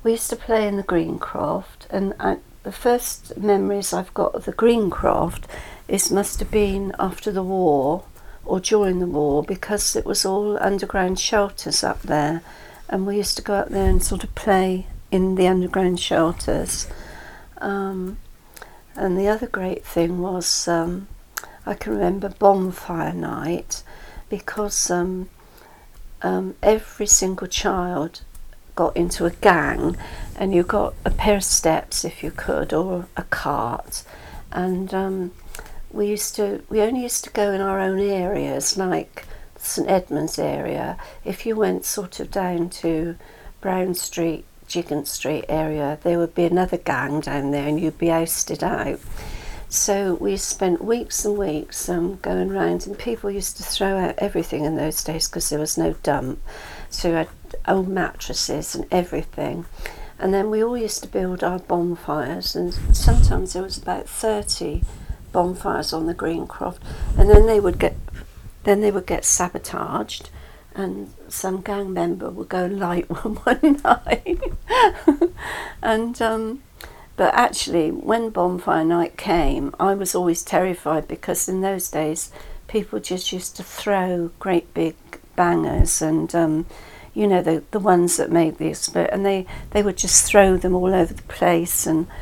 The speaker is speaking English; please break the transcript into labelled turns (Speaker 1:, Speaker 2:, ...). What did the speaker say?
Speaker 1: We used to play in the Greencroft, and the first memories I've got of the Greencroft must have been after the war or during the war, because it was all underground shelters up there, and we used to go up there and sort of play in the underground shelters. And the other great thing was, I can remember bonfire night, because every single child got into a gang, and you got a pair of steps if you could, or a cart, and we only used to go in our own areas, like St Edmunds area. If you went sort of down to Brown Street, Gigant Street area, there would be another gang down there, and you'd be ousted out. So we spent weeks and weeks going round, and people used to throw out everything in those days because there was no dump. So we had old mattresses and everything. And then we all used to build our bonfires, and sometimes there was about 30 bonfires on the Greencroft, and then they would get sabotaged, and some gang member would go and light one night. And but actually, when bonfire night came, I was always terrified, because in those days people just used to throw great big bangers, and you know, the ones that made the explode, and they would just throw them all over the place, and